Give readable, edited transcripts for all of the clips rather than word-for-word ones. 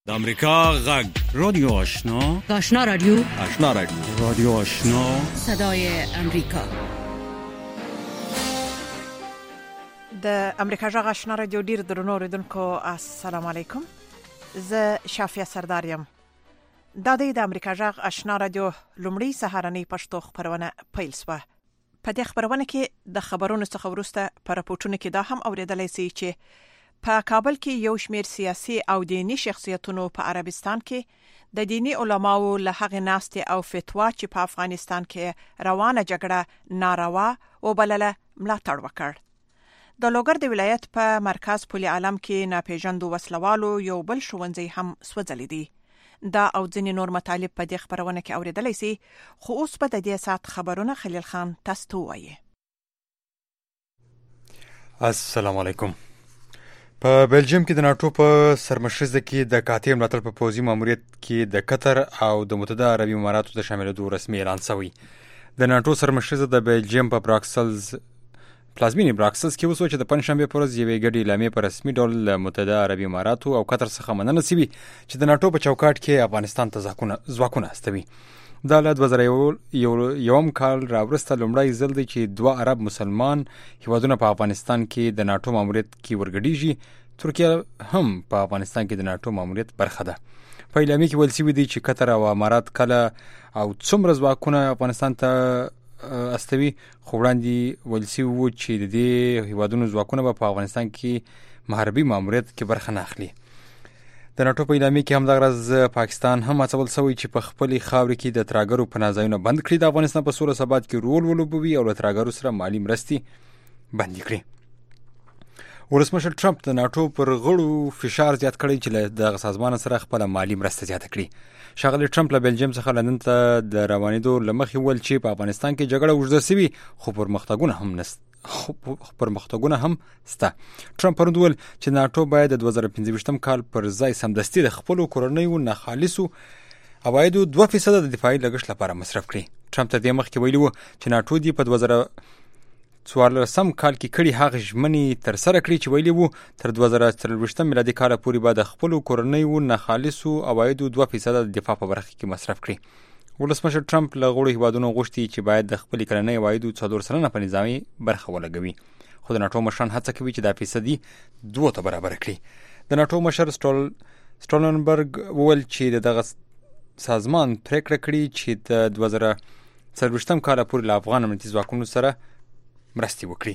د امریکا غږ رادیو آشنا رادیو رادیو آشنا صدای امریکا. د امریکا غږ آشنا رادیو ډیر درنو اوریدونکو السلام علیکم. زه شافیه سردارم. د امریکا غږ آشنا رادیو لومړی سهارنۍ پښتو خبرونه پیل شوه. په دې خبرونه کې د خبرونو څخه وروسته په راپورټونو کې دا هم اوریدلای شئ چې په کابل کې یو شمېر سیاسي او دینی شخصیتونو په عربستان کې د دینی علماو له هغې ناستې او فتوا چې په افغانستان کې روانه جګړه ناروا وبلله ملاتړ وکړ. د لوګر د ولایت په مرکز پل عالم کې ناپېژاندو وسلوالو یو بل ښوونځی هم سوځلی دی. دا او ځینې نور مطالب په دې خبرونه کې اوریدلی سئ، خو اوس به د دې ساعت خبرونه خلیل خان تاسو ته ووایي. السلام علیکم. په بلجیم کې د ناتو په سرمشرزه کې د قاطع ملاتړ په پوځي ماموریت کې د قطر او د متحده عربي اماراتو د شاملېدو رسمي اعلان شوی. د ناتو سرمشرزه د بلجیم په پلازمینې براکسلز کې وسو چې د پنځشنبه پر ورځ یوې ګډې اعلامیې په رسمي ډول له متحده عربي اماراتو او قطر څخه مننه شوې چې د ناتو په چوکاټ کې افغانستان ته ځواکونه استوي. دا له 2001 کال راوروسته لومړی ځل دی چې دوه عرب مسلمان هیوادونه په افغانستان کې د ناتو ماموریت کې ورګډیږي. ترکیه هم په افغانستان کې د ناتو ماموریت برخه ده. په اعلامیه کې ویل شوي دی چې قطر او امارات کله او څومره ځواکونه افغانستان ته استوي، خو وړاندې ویل شوي وو چې د دې هیوادونو ځواکونه به په افغانستان کې محاربي ماموریت کې برخه نه اخلي. د ناتو په اعلامیه کې همدغه ورځ پاکستان هم هڅول شوی چې په خپلې خاورې کې د ترهګرو پناه ځایونه بند کړي، د افغانستان په سوله ثبات کې رول ولوبوي او له ترهګرو سره مالي مرستې بندي کړي. ولسمشر ټرمپ د ناتو پر غړو فشار زیات کړی چې له دغه سازمان سره خپله مالي مرسته زیاته کړي. ښاغلی ټرمپ له بلجیم څخه لندن ته د روانېدو له مخې وویل چې په افغانستان کې جګړه اوږده شوې، خو پرمختګونه هم شته. ټرمپ پرون وویل چې ناتو باید د 2015 کال پر ځای سمدستي د خپلو کورنیو ناخالصو عوایدو 2% د دفاعي لګښت لپاره مصرف کړي. ټرمپ ته دې مخکې ویلي وو چې ناتو دې په 2014 کال کې کړي هغه ژمنې ترسره کړي چې ویلي وو تر 2024 میلادي کال پورې به د خپلو کورنیو ناخالصو عوایدو 2% د دفاع په برخه کې مصرف کړي. ولسمشر ټرمپ له غړو هیوادونو غوښتي چې باید د خپلې کلنۍ عوایدو 4% په نظامي برخه ولګوي، خو د ناتو مشران هڅه کوي چې دا فیصدي 2 ته برابر کړي. د ناتو مشر سټولنبرګ وویل چې دغه سازمان پریکړه کړې چې د 2024 کال پورې له افغان امنیتي ځواکونو سره مرستې وکړي.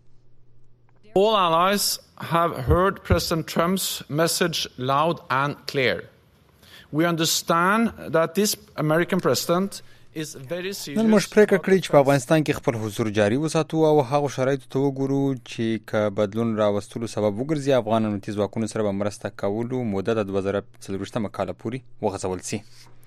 All allies have heard President Trump's message loud and clear. We understand that this American president is very serious. نن موږ پریکړه کړې چې په افغانستان کې خپل حضور جاري وساتو او هغو شرایطو ته وګورو چې که بدلون راوستلو سبب وګرځي افغان امنیتي ځواکونو سره به مرسته کولو موده د 2024 کال پورې وغځول شي.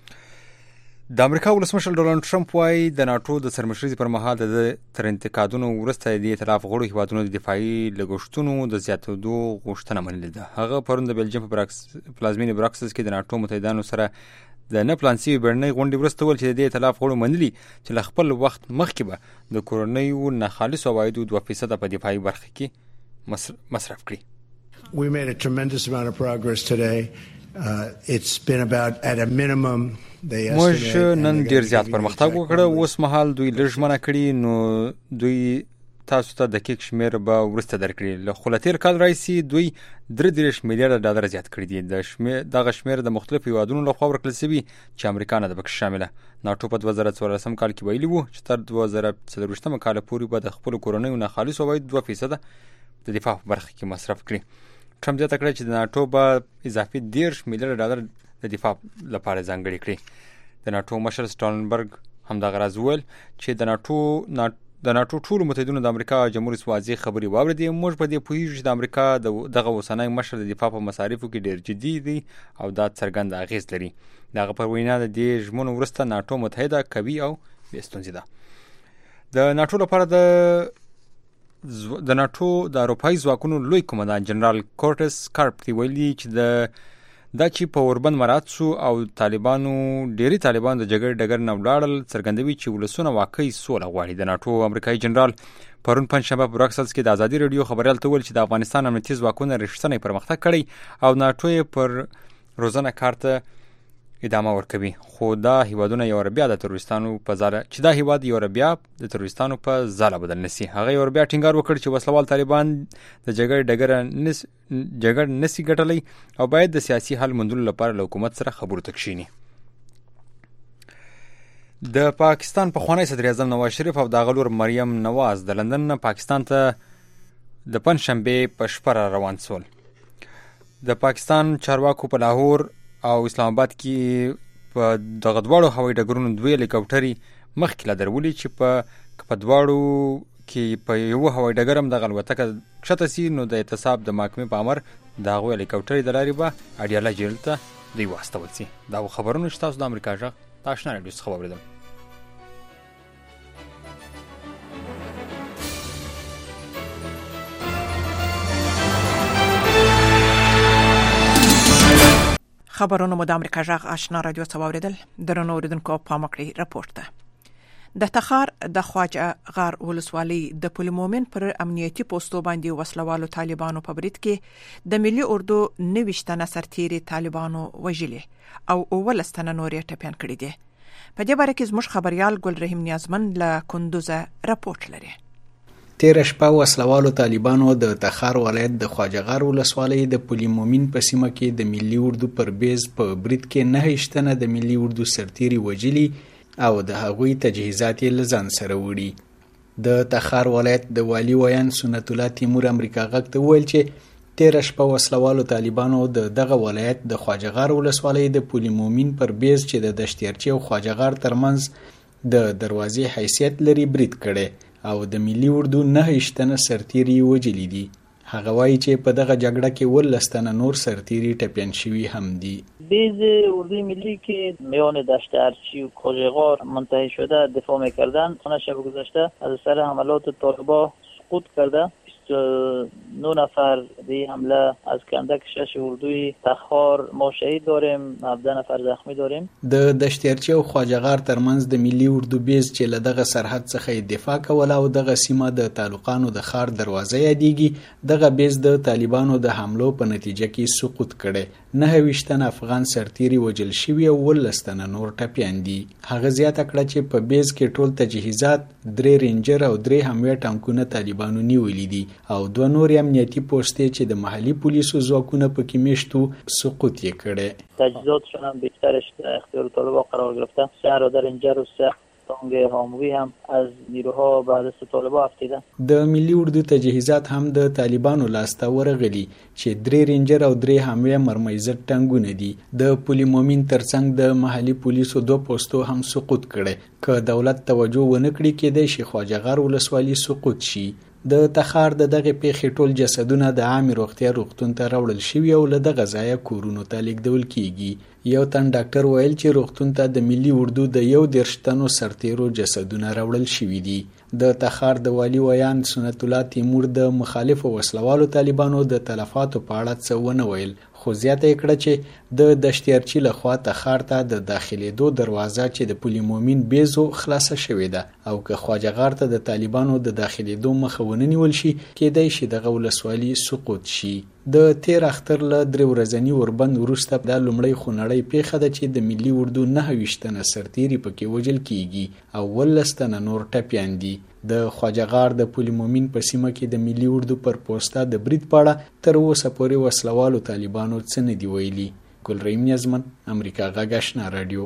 د امریکا ولسمشر ډونالډ ټرمپ وايي د ناتو د سرمشرۍ پر مهال د تر انتقادونو وروسته د ائتلاف غړو هیوادونو د دفاعي لګښتونو د زیاتېدو غوښتنه منلې ده. هغه پرون د بلجیم په پلازمینې براکسلز کې د ناتو متحدانو سره د نه پلان شوي بیړنۍ غونډې وروسته وویل چې د دې ائتلاف غړو منلي چې له خپل وخت مخکې به د کورنیو ناخالصو عوایدو 2% په دفاعي برخه کې مصرف کړي. We made a tremendous amount of progress today. It's been about at a minimum موږ نن ډیر زیات پرمختګ وکړ. اوس مهال دوی لږ منع کړي، نو دوی تاسو ته دقیق شمیر به وروسته درکړي. له خو له تیر کال راهیسې دوی 33 میلیارډ ډالر زیات کړي دي. دغه شمیر د مختلفو هیوادونو لخوا ورکړل شوي چې امریکا نه ده پکې شامله. ناتو په 2014 کال کې ویلي وو چې تر 2024 کال پورې به د خپلو کورنیو ناخالصو عوایدو 2% د دفاع په برخه کې مصرف کړي. ټرمپ زیاته کړه چې د ناتو به اضافي 10 میلیارډ ډالر د دفاع لپاره ځانګړي کړي. د ناتو مشر سټولنبرګ همدغه راز وویل چې د ناتو ټولو متحدینو د امریکا جمهور رئیس واضح خبرې واورېدې. موږ په دې پوهیږو چې د امریکا دغه اوسنی مشر د دفاع په مصارفو کې ډېر جدي دی او دا څرګند اغېز لري. د هغه پر وینا د دې ژمنو وروسته ناتو متحده، قوي او بې ستونزې ده. د ناتو لپاره د ناتو د اروپایي ځواکونو لوی قومندان جنرال کورټس کارپ ویلي چې دا چې په اوربند مراعات شو او ډیری طالبان د جګړې ډګر نه ولاړل څرګندوي چې ولسونه واقعي سوله غواړي. د ناتو امریکایي جنرال پرون پنځشنبه په براکسلز کې د ازادي رادیو خبریال ته ویل چې د افغانستان امنیتي ځواکونو رښتینی پرمختګ کړی او ناتو یې پر روزنه کار ته ادامه ورکوي. خو دا هیوادونه یو بیا د تروریستانو په ځاله چې دا هیواد یو بیا د تروریستانو په ځاله بدل نسی. هغه یو بیا ټینګار وکړ چې وسلوال طالبان د جګړې ډګر نسی ګټلی او باید د سیاسي حل موندلو لپاره له حکومت سره خبرو ته کښیني. د پاکستان پخوانی صدر اعظم نواز شریف او د هغه لور مریم نواز د لندن نه پاکستان ته د پنجشنبې په شپه روان شول. د پاکستان چارواکو په لاهور او اسلام آباد کې په دغه دواړو هوایي ډګرونو 2 هلیکاپټرې مخکې لا درولي چې په دواړو کې په یو هوایي ډګر هم دغه الوتکه کښته سي نو د اعتصاب د محکمې په امر د هغوی هلیکاپټرې د لارې به اډیاله جیل ته دوی واستول سي. دا خبرونه چې تاسو د امریکا غږ د اشنا راډیو څخه واورېدل. خبرونه مو د امریکا غږ آشنا رادیو څخه واوریدل. درنو اوریدونکو پام وکړئ راپورټ ته. د تخار د خواجه غار ولسوالۍ د پل مومن پر امنیتي پوسټو باندې وسلوالو طالبانو په برید کې د ملي اردو 90 تنه سرتیري طالبانو وژلي او 19 تنه نور ټپيان کړي دي. په دې باره کې زموږ خبريال ګل رحیم نیازمن له کندوز راپورټ لري. تیر شپه وسلوالو طالبانو د تخار ولایت د خواجه غار ولسوالۍ د پل مومن په سیمه کې د ملي اردو پر بیز په برید کې 9 تنه د ملي اردو سرتیري وژلي او د هغوی تجهیزات یې له ځان سره وړي. د تخار ولایت د والی ویان سنت الله تیمور امریکا غږ ته وویل چې تیر شپه وسلوالو طالبانو دغه ولایت د خواجه غار ولسوالۍ د پل مومن پر بیز چې د دشتیرچی او خواجه غار ترمنځ د دروازې حیثیت لري برید کړي او د ملي اردو 9 تنه سرتیري وژلي دي. هغه وایي چې په دغه جګړه کې 19 تنه نور سرتیري ټپیان شوي هم دي. بیز اردوی ملی که میان دشت ارچی و کاجغار منتهی شده دفاع میکردن شب گذشته از سر حملات طالبان سقوط کرده. 9 نفر به حمله از کندک 6 اردوی تخار ما شهید داریم، 17 نفر زخمی داریم. د دشتیرچی او خواجه غار ترمنځ د ملي اردو بیز چې له دغه سرحد څخه دفاع کوله او دغه سیمه د تعلقانو د خار دروازه یادېږي. دغه بیز د طالبانو د حملو په نتیجه کې سقوط کړي. 29 تنه افغان سرتیري وژل شوي او 19 تنه نور ټپیان دي. هغه زیاته کړه چې په بیز کې ټول تجهیزات 3 رینجر او 3 حمله ټانکونه طالبانو نیولي دي او 2 نور امنیتي پوسټې چې د محلي پولیسو ځواکونه پکې میشتو سقوط یې کړي. تجهیزاتشون هم بیشترش در اختیار طالبان قرار گرفته. 3 رینجر و 3 تانک هاموی هم از نیروها بعد از طالبان افتیده. د ملي اردو تجهیزات هم د طالبانو لاسته ورغلي چې 3 رینجر او 3 حمله مرمایزه ټانګونه دي. د پل مومن ترڅنګ د محلي پولیسو 2 پوسټو هم سقوط کړي. که دولت توجه ونه کړي کېدای شي خواجه غار ولسوالۍ سقوط شي. د تخار دغه پیښې ټول جسدونه د عامه روغتیا روغتون ته راوړل شوي او له دغه ځایه کورونو ته لیږدول کیږي. یو تن ډاکټر ویل چې روغتون ته د ملي اردو د 11 تنو سرتیرو جسدونه راوړل شوي دي. د تخار د والی ویان سنت الله تیمور د مخالفو وسلوالو طالبانو د تلفاتو په اړه څه ونه ویل، خو زیاته یې کړه چې د دشتیرچی لخوا تخار ته د داخلېدو دروازه چې د پل مومن بیزو خلاصه شوې ده او که خواجه غار ته د طالبانو د داخلېدو مخه ونه نیول شي کېدای شي دغه ولسوالي سقوط شي. د تیر اختر له 3 ورځنی اوربند وروسته د لومړی خونړۍ پیښه ده چې د ملي اردو 29 تنه سرتیري پکې وژل کیږي او 19 تنه نور ټپیان دي. د خواجه غار د پل مومن په سیمه کې د ملي اردو پر پوسټه د برید پاړه تر اوسه پورې وسلوالو طالبانو څه نه دی ویلي. ګل رحیم نیازمن امریکا غږ آشنا رادیو.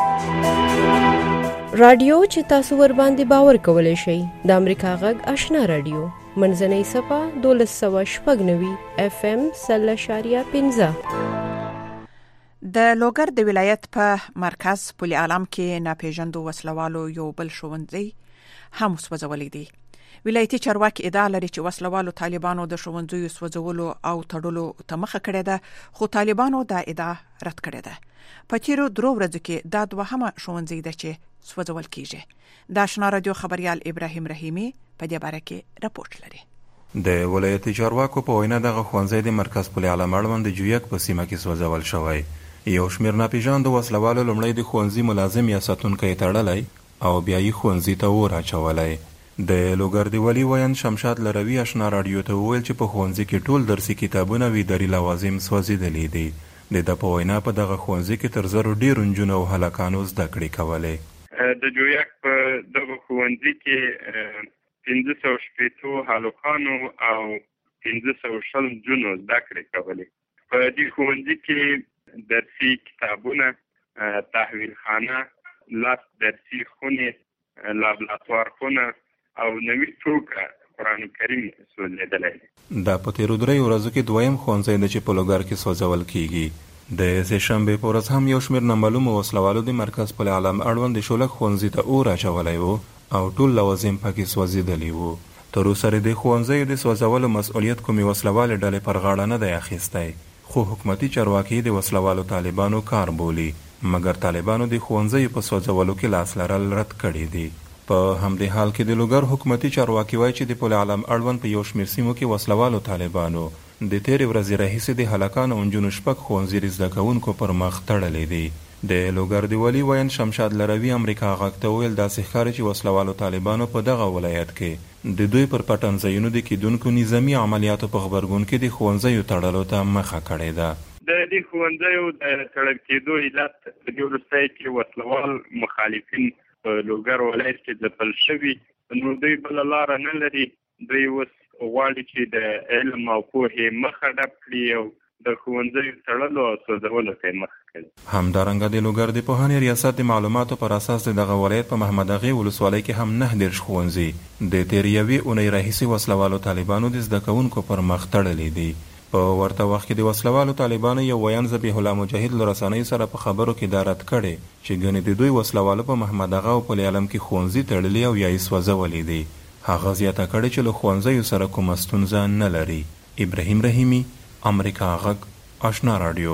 رادیو چې تاسو ور باندې باور کولای شئ د امریکا غږ آشنا رادیو منځنۍ صفه 1290 FM 0.15. د لوګر د ولایت په مرکز پل عالم کې ناپېژاندو وسلوالو یو بل ښوونځی هم سوځولې دي. ولایتي چارواکي ادعا لري چې وسلوالو طالبانو د ښوونځیو سوځولو او تړلو ته مخه کړې ده، خو طالبانو دا ادعا رد کړې ده. په تیرو 3 ورځو کې دا دوهمه ښوونځی ده چې سوځول کیږي. د آشنا رادیو خبريال ابراهیم رحیمی په دې باره کې راپورټ لري. د ولایتي چارواکو په وینا دغه ښوونځی د مرکز پل عالم اړوند د جویک په سیمه کې سوځول شوی. یو شمېر ناپېژاندو وسلوالو لومړی د ښوونځي ملازم یا ساتونکی تړلی او بیا یې ښوونځي ته اور اچولی. د لوګر د ولي ویان شمشاد لروي آشنا رادیو ته وویل چې په ښوونځي کې ټول درسي کتابونه وی دري لوازم سوځېدلي دي. د ده په وینا په دغه ښوونځي کې تر زرو ډېرو نجونو او هلکانو زده کړې کولې. د جویک په دغه ښوونځي کې 1560 هلکانو او 1500 نجونو زده کړې کولې. په دې ښوونځي کې درسي کتابونه، تحویل خانه، لاس درسي خونې، لابراتوار خونه او نوي ټوکه قرآن کریم سوځېدلی دی. دا په تېرو 3 ورځو کې دویم ښوونځی دی چې په لوګر کې سوځول کیږي. د سې شنبې په ورځ هم یو شمېر نامعلومو وسلوالو د مرکز پل علم اړوند د شولک ښوونځي ته اور اچولی و او ټول لوازم پکې سوځېدلي وو. تر اوسه د ښوونځیو د سوځولو مسؤلیت کومې وسلوالې ډلې پر غاړه نه دی اخیستی، خو حکومتي چارواکي د وسلوالو طالبانو کار بولي، مګر طالبانو د ښوونځیو په سوځولو کې لاس لرل رد کړي دي. په همدې حال کې د لوګر حکومتي چارواکي وایي چې د پل علم اړوند په یو شمېر سیمو کې وسلوالو طالبانو د تېرې ورځې راهیسې د هلکانو او نجونو 6 ښوونځي د زده کوونکو پر مخ تړلی دي. د لوګر د والي ویاند شمشاد لروي امریکا غږ ته وویل داسې ښکاري چې وسلوالو طالبانو په دغه ولایت کې د دوی پر پټنځایونو د کیدونکو نظامي عملیاتو په غبرګون کې د ښوونځیو تړلو ته مخه کړې ده. د دې ښوونځیو د تړل کېدو علت په دې وروستۍ کې وسلوال مخالفین په لوګر ولایت کې ځپل شوي، نو دوی بله لاره نه لري. دوی اوس غواړي چې د علم او پوهې مخه ډپ کړي او د ښوونځیو تړلو او سوځولو ته یې مخه کړي. همدارنګه د لوګر د پوهنې ریاست د معلوماتو پر اساس د دغه ولایت په محمد اغې ولسوالۍ کې هم 9 ښوونځي د تېرې یوې اونۍ راهیسې وسلوالو طالبانو د زده کوونکو پر مخ تړلي دي. په ورته وخت کې د وسلوالو طالبانو یو ویاند ذبیح الله مجاهد له رسنیو سره په خبرو کې دا رد کړی چې ګنې د دوی وسلوالو په محمد اغا او پل علم کې ښوونځي تړلي او یا یې سوځولي دي. هغه زیاته کړې چې له ښوونځیو سره کومه ستونزه نه لري. ابراهیم رحیمي، امریکا غږ، آشنا راډیو.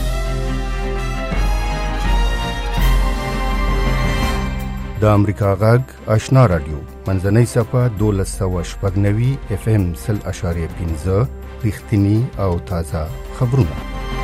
د امریکا غږ آشنا راډیو منځنۍ صفحه 1290 FM 0.5 رښتینی او تازه خبرونه.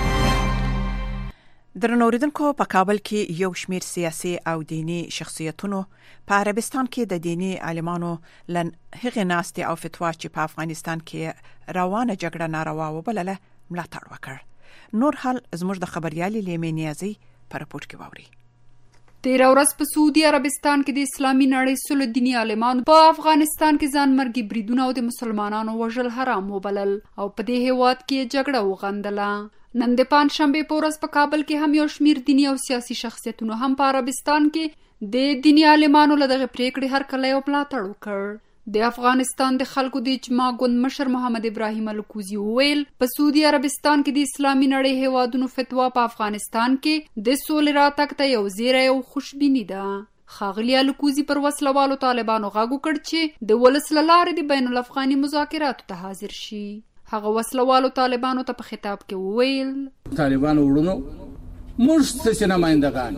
درنو اوریدونکو، په کابل کې یو شمېر سیاسي او دینی شخصیتونو په عربستان کې د دینی عالمانو لن هغې ناستې او فتوا چې په افغانستان کې روانه جګړه ناروا وبلله ملاتړ وکړ. نور حال زموږ د خبريالي لیمې نیازي په رپورټ کې واوري. تیره ورځ په سعودي عربستان کې د اسلامي نړۍ سلو دینی عالمانو په افغانستان کې ځان مرګي بریدونه او د مسلمانانو وژل حرام وبلل او په دې هیواد کې جګړه وغندله. نن د پنځشنبې په ورځ په کابل کې هم یو شمیر دینی او سیاسي شخصیتونو هم په عربستان کې د دینی عالمانو له دغه پریکړې هرکلی او ملاتړ وکړ. د افغانستان د خلکو د اجماع ګوند مشر محمد ابراهیم الکوزي وویل په سعودي عربستان کې د اسلامي نړۍ هیوادونو فتوا په افغانستان کې د سولې راتګ ته یو زیری او خوشبیني ده. ښاغلي الکوزي پر وسلوالو طالبانو غږ وکړ چې د ولس له لارې د بین الافغاني مذاکراتو ته حاضر شي. هغه وسلوالو طالبانو ته په خطاب کې وویل طالبانو وړونو موږ ستاسې نمایندګان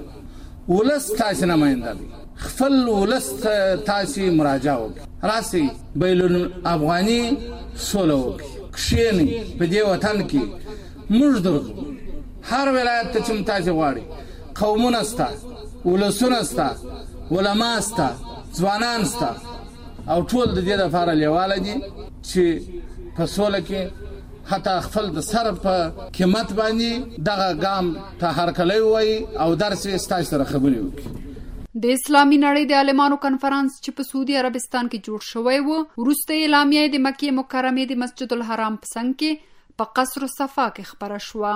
ولس تاسې نماینده دی، خپل ولس تاسې مراجعه وکړي، راسئ بین الافغاني سوله وکړي، کښېنئ په دې وطن کې موږ درځو. هر ولایت ته چې تاسې غواړئ، قومونه سته، ولسونه سته، علما سته، ځوانان سته او ټول د دې لپاره لیواله دي چې په سوله کې حتی خپل د سر په قیمت باندې دغه ګام ته هرکلی ووایي او درسې ستاسو سره خبرې وکړي. د اسلامي نړۍ د عالمانو کنفرانس چې په سعودي عربستان کې جوړ شوی و وروسته اعلامیه د مکې مکرمې د مسجد الحرام په څنګ کې په قصر صفا کې خپره شوه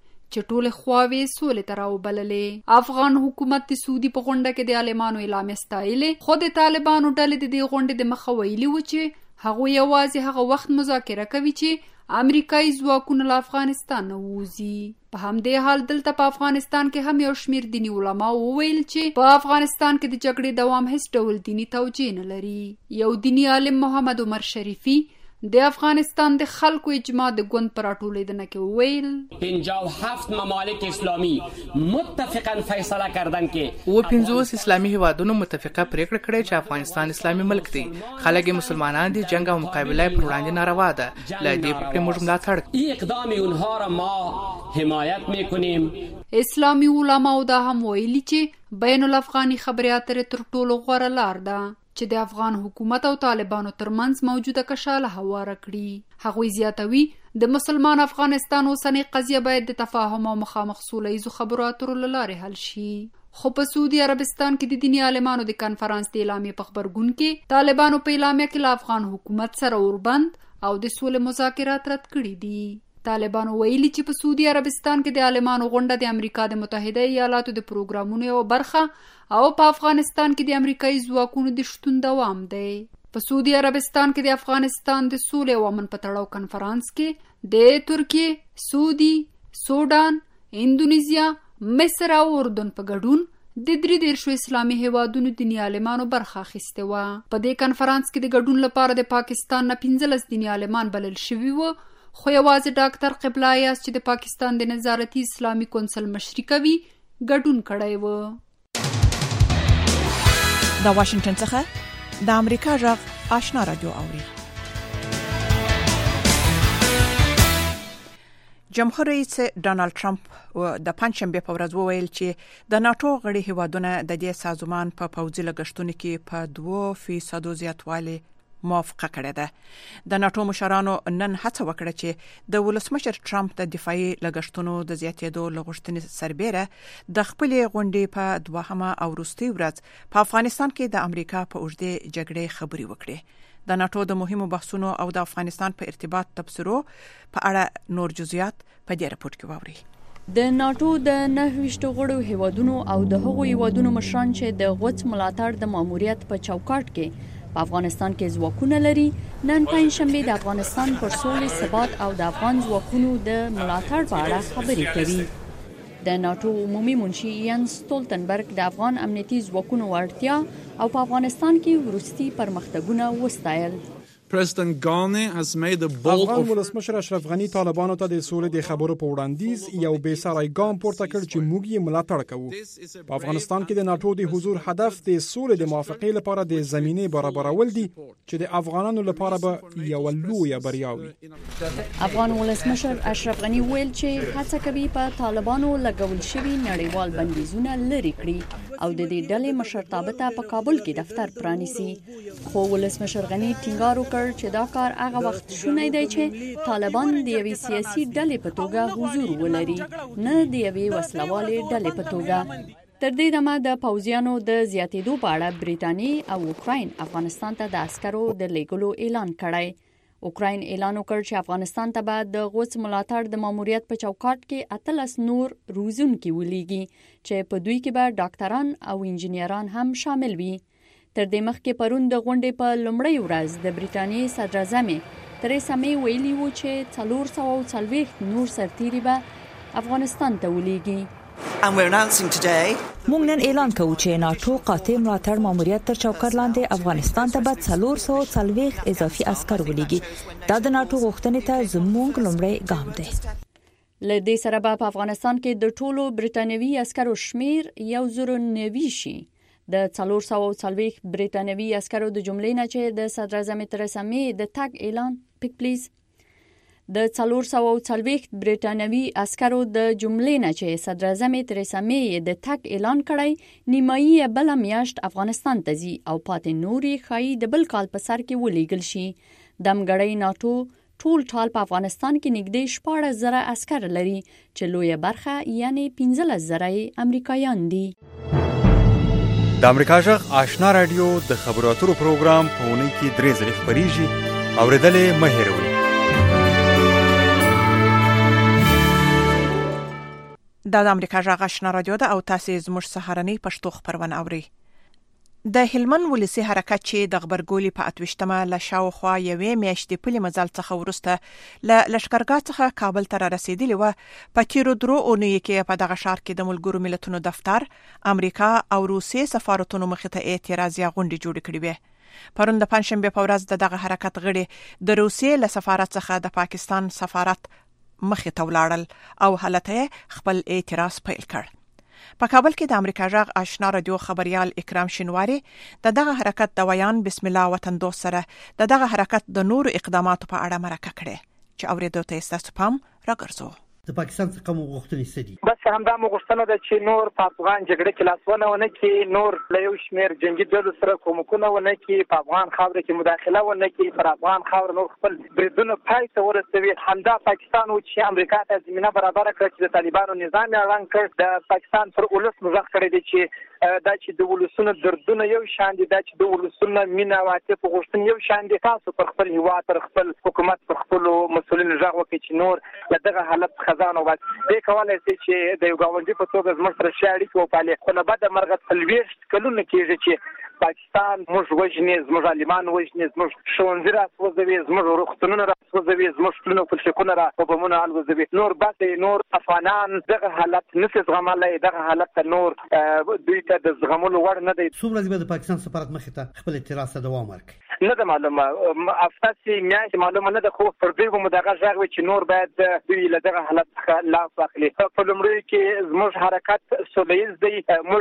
چې ټولې خواوې سولې ته راوبللې. افغان حکومت د سعودي په غونډه کې د عالمانو اعلامیه ستایلې، خو د طالبانو ډلې د دې غونډې د مخه ویلي و چې هغوی یوازې هغه وخت مذاکره کوي چې امریکایي ځواکونه له افغانستان نه ووځي. په همدې حال دلته په افغانستان کې هم یو شمیر دیني علما وویل چې په افغانستان کې د جګړې دوام هیڅ ډول دینی توجیه نه لري. یو دینی عالم محمد عمر شریفی د افغانستان د خلکو اجماع د ګوند پر راټولیدنه کې وویل 57 ممالک اسلامی متفقاً فیصله کردن که 50 اسلامی هیوادونو متفقه پریکړه کړې چې افغانستان اسلامی ملک دی، خلک مسلمانان دي، جنگ او مقابله پر وړاندې ناروا ده. له دې پرېکړې موږ ملاتړ کوو. اقدام اونها را ما حمایت میکنیم. اسلامی علماو دا هم ویلي چې بین الافغاني خبرې اترې تر ټولو غوره لار ده چې د افغان حکومت او طالبانو ترمنځ موجوده کشاله هواره کړي. هغوی زیاتوي د مسلمان افغانستان اوسنۍ قضیه باید د تفاهم او مخامخ سوله ییزو خبرو اترو له لارې حل شي. خو په سعودي عربستان کې د دیني عالمانو د کنفرانس د اعلامیې په خبرګون کې طالبانو په اعلامیه کې له افغان حکومت سره اوربند او د سولې مذاکرات رد کړي دي. طالبانو ویلي چې په سعودي عربستان کې د عالمانو غونډه د امریکا د متحده ایالاتو د پروګرامونو یوه برخه او په افغانستان کې د امریکایي ځواکونو د شتون دوام دی. په سعودي عربستان کې د افغانستان د سولې او امن په تړاو کنفرانس کې د ترکیې، سعودي، سودان، اندونیزیا، مصر او اردن په ګډون د 33 اسلامي هیوادونو دیني عالمانو برخه اخیستې وه. په دې کنفرانس کې د ګډون لپاره د پاکستان نه 15 دیني عالمان بلل شوي وو، خو یوازې ډاکټر قبله ایاز چې د پاکستان د نظارتي اسلامي کونسل مشري کوي ګډون کړی و. د واشنگټن څخه د امریکا غږ آشنا رادیو اوري. جمهور رئیس ډانلډ ټرمپ د پنځشنبه په ورځ وویل چې د ناتو غړي هیوادونه د دې سازمان په پوځي لګښتونو کې په 2% زیاتوالی موافقه کړې ده. د ناتو مشرانو نن هڅه وکړه چې د ولسمشر ټرمپ د دفاعي لګښتونو د زیاتېدو لغښتنې سربېره د خپلې غونډې په دوهمه او وروستۍ ورځ په افغانستان کې د امریکا په اوږدې جګړې خبرې وکړې. د ناتو د مهمو بحثونو او د افغانستان په ارتباط تبصرو په اړه نور جزئیات په دې راپور کې واوري. د ناتو د 29 غړو هیوادونو او د هغو هیوادونو مشران چې د غوڅ ملاتړ د ماموریت په چوکاټ کې په افغانستان کې ځواکونه لري نن پنځشنبه د افغانستان پر سولې ثبات او د افغان ځواکونو د ملاتړ په اړه خبرې کوي. د ناتو عمومي منشي یانس ستولتنبرګ د افغان امنیتي ځواکونو اړتیا او په افغانستان کې وروستي پرمختګونه وستایل. President Ghani has made a bold افغان ولسمشر اشرف غنی طالبانو ته د سولې د خبرو په وړاندیز یو بې ساری ګام پورته کړ چې موږ یې ملاتړ کوو. په افغانستان کې د ناتو د حضور هدف د سولې د موافقې لپاره د زمینه برابرول دي چې د افغانانو لپاره به یو لویه بریا وي. افغان ولسمشر اشرف غنی ویل چې هڅه کوي په طالبانو لګول شوی نړیوال بندیزونه لري کړي او د دې ډلې مشرتابه ته په کابل کې دفتر پرانیسي. خو ولسمشر غنی ټینګار وکړ چې دا کار هغه وخت شونی دی چې طالبان د یوې سیاسي ډلې په توګه حضور ولري نه د یوې وسلوالې ډلې په توګه. تر دې دمه د پوځیانو د زیاتېدو په اړه بریټانیې او اوکراین افغانستان ته د عسکرو د لیږلو اعلان کړی. اوکراین اعلان وکړ چې افغانستان ته به د غوڅ ملاتړ د ماموریت په چوکاټ کې 18 نور روزونکي ولیږي چې په دوی کې به ډاکټران او انجینران هم شامل وي. تر دې مخکې پرون د غونډې په لومړۍ ورځ د بریټانیې صدراعظمې تریسا می ویلي و چې 440 نور سرتیري به افغانستان ته ولیږي. موږ نن اعلان کوو چې ناتو قاطع ملاتړ ماموریت تر چوکاټ لاندې افغانستان ته به 440 اضافي عسكر ولیږي. دا د ناتو غوښتنې ته زموږ لومړی ګام دی. له دې سره به په افغانستان کې د ټولو بریټانوي عسکرو شمیر 190 شي. د 440 بریټانوي عسکرو د جملې نه چې د صدراعظم تریسا می د تګ اعلان پک پلیز د 440 بریټانوي عسکرو د جملې نه چې صدراعظم تریسا می د تګ اعلان کړی نیمایي بل میاشت افغانستان ته ځي او پاتې نوري خای د بل کال په سر کې ولېږل شي. دمګړی ناتو ټول ټال په افغانستان کې نږدې 14,000 عسکر لري چې لویه برخه یعنی 15,000 امریکایان دي. د امریکا غږ آشنا رادیو د خبرو اترو پروګرام په اونۍ کې 3 ځله خبريږي. اوریدلې مه هېروئ. د امریکا غږ آشنا رادیو د او تاسو زموږ سهارنۍ پښتو خبرونه اوري. د هلمند ولسی حرکت چې د غبرګولي په 28مه له شاوخوا یوې میاشتې پلي مزل څخه ورسته له لشکرګاه څخه کابل ته رسیدلی و. په تیرو درو اونیو کې په دغه ښار کې د ملګرو ملتونو دفتر، امریکا او روسیې سفارتونو مخې ته اعتراضي غونډې جوړې کړې وې. پرون د پنځشنبه په ورځ دغه حرکت غړي د روسیې له سفارت څخه د پاکستان سفارت مخې ته ولاړل او حالته خپل اعتراض پیل کړ. په کابل کې د امریکا غږ آشنا رادیو خبريال اکرام شینواری دغه حرکت د ویان بسم الله وطن دوست سره دغه حرکت د نور اقداماتو په اړه مرکه کړې چې اوریدو ته تاسو پام راګرځو. د پاکستان څخه کوم غوښتنې څه دي؟ بس همدا مو غوښتنه ده چې نور په افغان جګړه کې لاسونه ونه کړي، نور له یو شمېر جنګي ډلو سره کومکونه ونه کړي، په افغان خاوره کې مداخله ونه کړي، پر افغان خاوره نور خپل بریدونه پای ته ورسوي. همدا پاکستان و چې امریکا ته زمینه برابره کړه چې د طالبانو نظام یې اعلان کړ. د پاکستان پر ولس مزاح کړی دی چې دا چې د ولسونو دردونه یو شان دي، دا چې د ولسونو مینه او عاطفه غوښتنې یو شان دي. تاسو پر خپل هیواد، پر خپل حکومت، پر خپلو مسؤلینو غږ وکړئ چې نور له دغه حالت څخه ځان وباسي. دی کولی شي چې د یو ګاونډي په توګه زموږ سره ښې اړیکې وپالي، خو له بده مرغه 40 کلونه کېږي چې پاکستان موږ وژني، زموږ عالمان وژني، زموږ ښوونځي راسوځوي، زموږ روغتونونه راسوځوي، زموږ پلونه پلچکونه را په بمونو الوځوي. نور بس نور افغانان دغه حالت نشي زغملی، دغه حالت ته نور دوی ته د زغملو وړ نه دی. څو ورځې به د پاکستان سفارت مخې ته خپل اعتراض ته دوام ورکړي؟ نه ده معلومه، افتاسي میاشتې معلومه نه ده، خو پر دوی به مو دغه غږ وي چې نور باید دوی له دغه حالت څخه لاس واخلي. په لومړیو کې زموږ حرکت سوله ییز دی،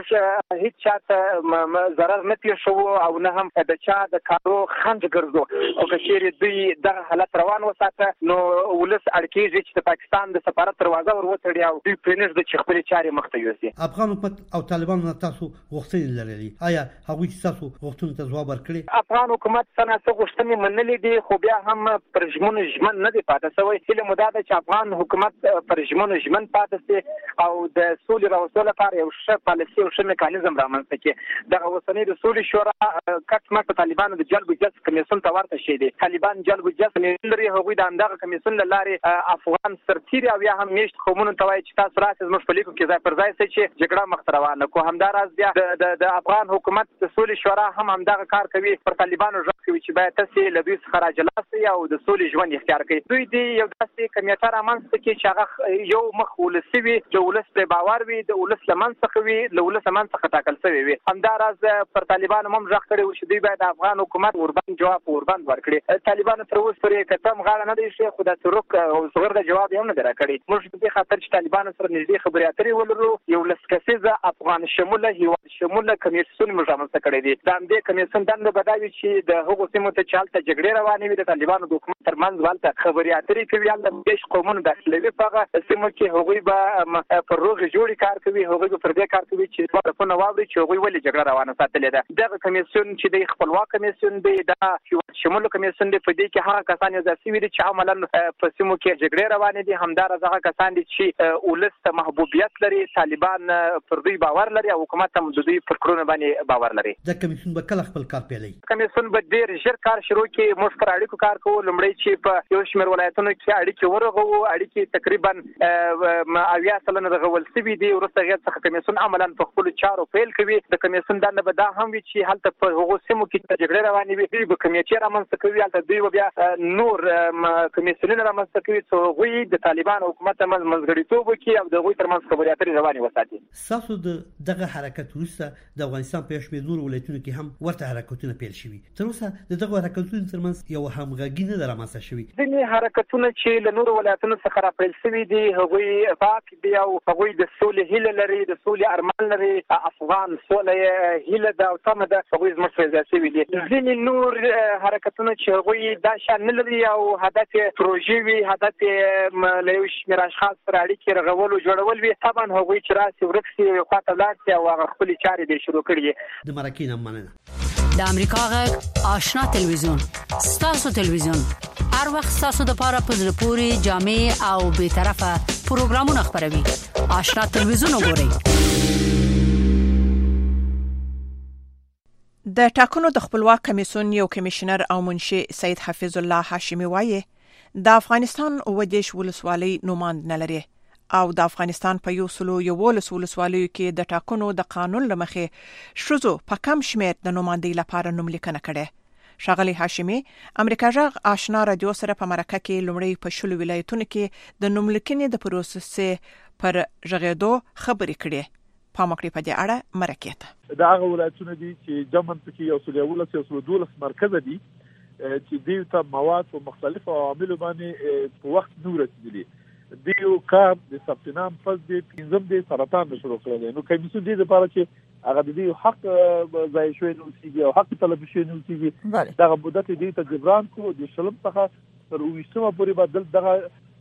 موږ هیڅ چا ته ضرر نه پېښوو او نه هم د چا د کارو خنډ ګرځو. او که چېرې دوی دغه حالت روان وساته نو ولس اړ کېږي چې د پاکستان د سفارت دروازه ور وتړي او دوی پرېنږدي چې خپلې چارې مخ ته یوسي. افغان حکومت او طالبانو نه تاسو غوښتنې لرلې، آیا هغوی تاسو غوښتنو ته ځواب ورکړي؟ افغان حکومت څه غوښتنې منلې دي، خو بیا هم پر ژمنو ژمن نه دی پاتې شوی. هیله مو دا ده چې افغان حکومت پر ژمنو ژمن پاتې شي او د سولې راوستلو لپاره یو ښه پالیسي او ښه میکانیزم رامنځته کړي. دغه اوسنۍ د سولې شورا کټ مټ طالبانو د جلب جذب کمیسیون ته ورته شي دي. طالبان جلب جذب کمیسیون لري، هغوی د همدغه کمیسیون له لارې افغان سرتیري او یا هم میشت قومونو ته وایي چې تاسو راسئ زموږ په لیکو کې ځای پر ځای شئ چې جګړه مخته روانه کړو. همداراز بیا د افغان حکومت د سولې شورا هم همدغه کار کوي، پر طالبانو غږ کوي چې باید تاسو له دوی څخه راجلا شئ او د سولې ژوند اختیار کړئ. دوی دې یو داسې کمیټه رامنځته کړي چې هغه یو مخ ولسي وي، د ولس پرې باور وي، د ولس له منځ څخه وي، له ولس منځ څخه ټاکل شوی وي. همداراز پر طالبانو هم غږ کړی و چې دوی باید افغان حکومت ورباندې جواب ورباندې ورکړي. طالبانو تر اوسه پورې کتم غاړه نه دی ایښې، خو داسې روک او صغر د جواب هم نه دی راکړی. موږ په دې خاطر چې طالبانو سره نږدې خبرې اترې ولرو، یو لس کسیزه افغان شموله هیواد شموله کمیسیون موږ رامنځته کړی دی. د همدې کمیسیون دنده به دا وي چې د هغو سیمو ته چې هلته جګړې روانې وي د طالبانو د حکومت ترمنځ هلته خبرې اترې کوي، هلته دیش قومونه داخلوي په هغه سیمو کې، هغوی به پر روغې جوړې کار کوي، هغوی به پر دې کار کوي چې دوه طرفونه واوري چې هغوی ولې جګړه روانه ساتلې ده. دغه کمیسیون چې دی خپلواک کمیسیون دی، دا هیواد شموله کمیسیون دی. په دې کې هغه کسان یو ځای شوي دي چې عملاً په سیمو کې جګړې روانې دي. همداراز هغه کسان دي چې ولس ته محبوبیت لري، طالبان پر دوی باور لري او حکومت هم د دوی پر کړنو باندې باور لري. د کمیسیون به کله خپل کار پیلوي؟ کمیسیون به ډېر ژر کار شروع کړي. موږ پر اړیکو کار کوو. لومړی چې په یو شمېر ولایتونو کې اړیکې ورغوو، اړیکې تقریبا 80% رغول شوي دي. وروسته هغې څخه کمیسیون عملاً په خپلو چارو پیل کوي. د کمیسیون دنده به دا هم وي چې هلته په هغو سیمو کې جګړې روانې وي، دوی به کمیټې رامنځته کوي، هلته دوی به بیا نور کمیسیونونه رامنځته کوي چې هغوی د طالبانو حکومت ترمنځ منځګړیتوب وکړي او د هغوی ترمنځ خبرې اترې روانې وساتي. ستاسو د دغه حرکت وروسته د افغانستان په یو شمېر نورو ولایتونو کې هم ورته حرکتونه پیل شوي. تر اوسه د دغو حرکتونو ترمنځ یو همغږي نه ده رامنځته شوې. ځینې حرکتونه چې له نورو ولایتونو څخه راپیل شوي دي هغوی پاک دي او هغوی د سولې هیله لري، د سولې ارمان لري. افغان سوله یې هیله ده او تمه ده، هغوی زموږ سره ځای شوي دي. ځینې نور حرکتونه چې هغوی دا شان نه لري او هدف یې پروژې وي، هدف یې له یو شمېر اشخاص سره اړیکې رغول او جوړول وي، طبعا هغوی چې راسي ورک سي یو خواته ولاړ سي او هغه خپلې چارې دې شروع کړي. د مرکې نه مننه. د امریکا غږ آشنا تلویزیون ستاسو تلویزیون هر وخت ستاسو د پاره په زړه پورې جامع او به طرفه پروګرامونه خبروي. آشنا تلویزیون وګورئ. د ټاکنو د خپلواک کمیسیون یو کمیشنر او منشي سید حفیظ الله هاشمی وایي د افغانستان ودیش ولسوالۍ نوماند نه لري او د افغانستان په 111 ولسوالیو کې د ټاکنو د قانون لمخې شذو په کم شمېر د نوماندۍ لپاره نوم لیکنه کړي. ښاغلي هاشمی امریکا جغ آشنا رادیو سره په مرکه کې لومړی په شلو ولایتونو کې د نوم لیکنې د پروسس پر ژغېدو خبرې کړي. پامکړي په دې اړه مرکه ته دا هغه ولایتونه دي چې جمن پکې یو څو 12 مرکز دي چې دوی ته مواد په مختلفو عواملو باندې په وخت نور رسیدلي. دیو کار د ثبت نام پس د 15 د سرطان شروع کړل. نو کمیسیون دې لپاره چې هغه د حق ځای شوی نو سیږي او حق طلب شوی نو سیږي، دا مدت دې ته جبران کو د شلم څخه تر 20 پورې بدل دغه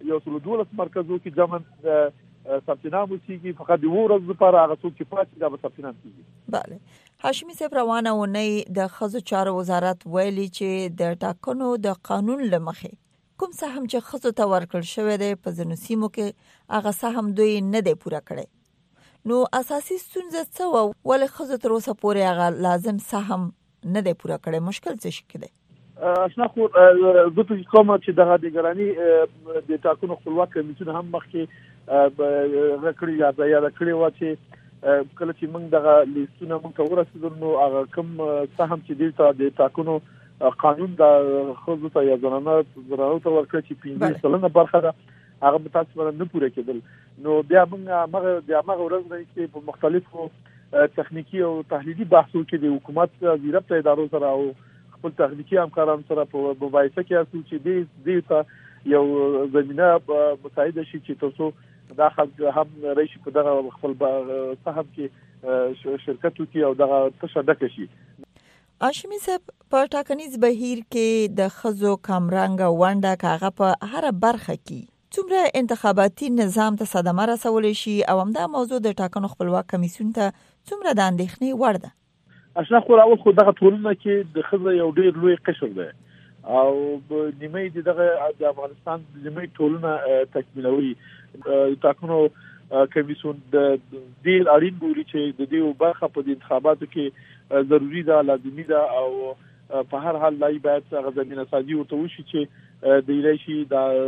یو سل 12 مرکزو کې جمن ثبت نام وکړي، فقط د ورځ لپاره هغه څوک چې پاتې دا به ثبت نام کیږي. بله هاشمي صاحب، روانه ونې د ښځو چارو وزارت ویلي چې د ټاکنو د قانون لمخې کوم سهم چې ښځو ته ورکړل شوی دی په ځینو سیمو کې هغه سهم دوی نه دی پوره کړی. نو اساسي ستونزه څه وه؟ ولې ښځو تر اوسه پورې هغه لازم سهم نه دی پوره کړی؟ مشکل څه شي دی؟ اشنا خو د په کومه چې دغه د ګرانی د ټاکنو خپلواک کمیسیون هم مخکې غکړی یا کړی و چې کله چې موږ دغه لیستونه موږ ته ورسېدل نو هغه کوم سهم چې دلته د ټاکنو قانون د خصوصي ته یا زنانه ته ورکړي چې 15% برخه ده هغه متاسفانه نه پوره کېدل. نو بیا موږ د هغه ورځ نه چې په مختلفو تخنیکی او تحلیلي بحثو کې د حکومت وزارت ادارو سره او خپل تخنیکی همکارانو سره په مباحثه کې اسو چې دې ته یو زمينه مساعده شي چې تاسو دا خلک هم رئیس په دغه خپل سهم کې شرکت وکړي او دغه تشدد شي. هاشمي صاحب، په ټاکنیز بهیر کې د خزو کامرانګ ونده کاغه په هر برخه کې څومره انتخاباتي نظام ته صدمه رسول شي او همدا موضوع د ټاکنو خپلواک کمیسیون ته څومره د اندېښنې وړ ده؟ اشنا خو راول خو دغه ټولنه کې د خزه یو ډیر لوی قشر ده او نیمه دغه د افغانستان نیمه ټولنه تکمیلوي. ټاکنو کمیسیون د دې اړین بولي چې د دې برخه په انتخاباتو کې ضروری ده، لازمي ده او په هر حال لای باید هغه زمينه سازي ورته وشي چې د ایلشي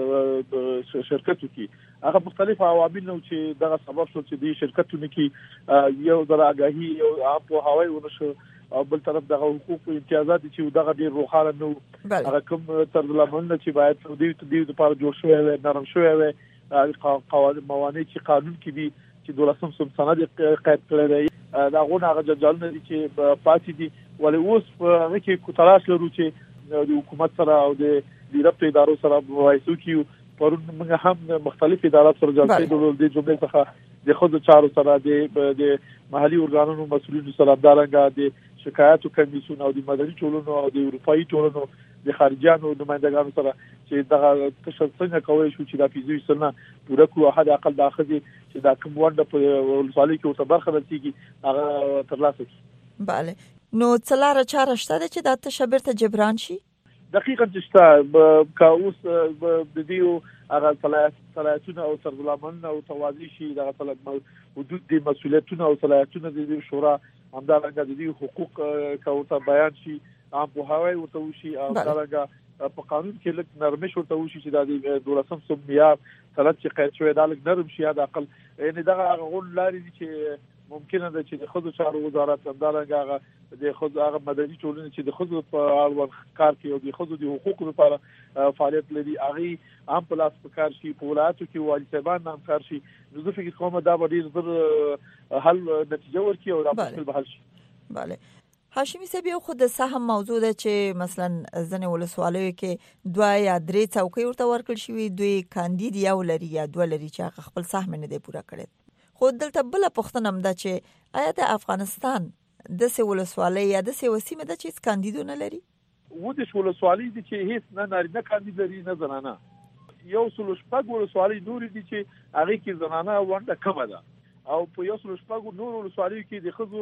د شرکتو کې هغه مختلف عوامل نو چې دغه سبب شو چې د شرکتونو کې یو درآګاهي یو په هواي ونشو او بل طرف دغه حقوق او امتیازات چې دغه ډیر روخانه نو هغه کوم تر لمنه چې باید د لپاره جوړ شوی وي، نرم شوی وي، قواعد موانع چې قانون کې دي چې 12 سند قید کړی دی دا غوڼه هغه جالونه دي چې پاتې دي. ولې اوس په هغه کې کو تلاش لرو چې د حکومت سره او د رابطه ادارو سره مباحثه کیو. پرون موږ هم مختلف ادارات سره جلسې درلودې د جملې څخه د خود چارو سره د محلي ارګانونو مسؤلینو سره دارنګه د شکایاتو کمیسیون او د مدني ټولنو او د اروپאי ټولنو د خارجيانو نمائندګانو سره چې دغه تشدد کوي شو چې د فیزي سره پوره کو حد اقل د اخذي چې دا کوم ونده په ولسوالۍ کې ورته برخه رسیږي هغه ترلاسه کړي. bale نو څلاره چاره شته چې د تشبیر ته جبران شي؟ دقیقاً چې کا اوس د دې هغه صلاحیتونه او سرغړونې او توازی شي د حدود د مسولیتونو او صلاحیتونو د شورا همدارنګه د دې حقوق کوته بیان شي عام په هواي ورته وشي او همدارنګه په قانون کې لږ نرمش ورته وشي چې د 1200 میلیارډ سند چې قید شوی دا لږ نرم شي د عقل یعنی دغه غون لاري چې ممکنه ده چې د خود چارو وزارت همدارنګه د خود هغه مدني ټولنې چې د خود په اړه کار کوي او د خود د حقوقو لپاره فعالیت لري هغه عام پلاس په کار شي په ولایتو کې والی صاحبان نام کار شي نو زه فکر کوم دا به ډیر زر حل نتیجه ورکړي او دا مشکل به حل شي. bale هاشمي صاحب یو خود سهم موضوع ده چې مثلا ځنې ولسوالیو کې 2 یا 3 څوکۍ ورته ورکړل شوی دوی کاندید یو لري یا 2 لري چې خپل سهم نه دی پوره کړی. خو دلته بل پوښتنه هم ده چې آیا د افغانستان د ولسوالۍ یا د وسیمه د چیز کاندیدونه لري؟ و د ولسوالۍ دي چې هیڅ نه نارینه کاندید لري نه زنانه. یو څلور شپږ ولسوالۍ نور دي چې هغه کې زنانه ونده کمه ده او په یو څلور شپږ نور ولسوالۍ کې د خزو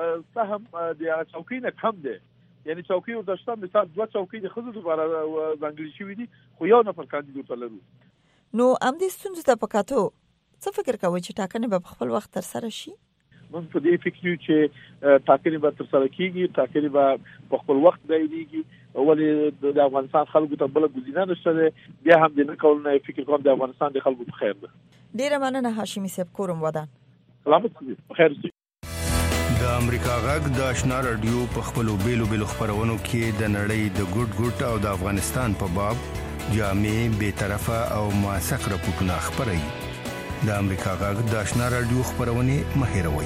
سهم د چوکۍ نه کم ده. یعنی چوکۍ او دشته مثال 2 چوکۍ د خزو لپاره ځانګړي شوې دي خو یو نفر کاندید ورته لرو. نو ام دې ستونزې ته پکاتو څه فکر کوئ چې ټاکنې به خپل وخت تر سره شي؟ موږ په دې فکر یو چې ټاکنې به تر سره کیږي، ټاکنې به په خپل وخت دایریږي. ولې د افغانستان خلکو ته بل ګزینه نشته بیا هم د نه کولنه فکر کوم د افغانستان د خلکو په خیر ده. ډیره مننه هاشمي صاحب کورم ودان. سلامت په خیر اوسئ. د امریکا غږ د آشنا رادیو په خپلو بیلو خبرونو کې د نړۍ د ګډ او د افغانستان په باب جامع به طرفه او موثق راپورټونه خبري. د امریکا غږ د آشنا رادیو خبرونه مهیروي.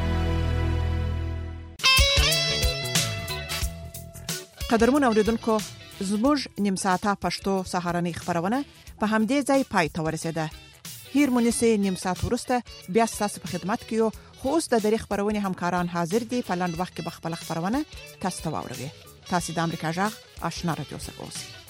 قدرمن اوریدونکو زموږ نیم ساعته پښتو سهارنۍ خبرونه په همدې ځای پای ته ورسېده. هیر مونږه نیم ساعت ورسته بیا تاسو په خدمت کې یو خو اوس د درې خبرونه همکاران حاضر دي په لاند وخت کې بخپل خبرونه تاسو ته واوروي. تاسو د امریکا غږ آشنا رادیو سره اوسئ.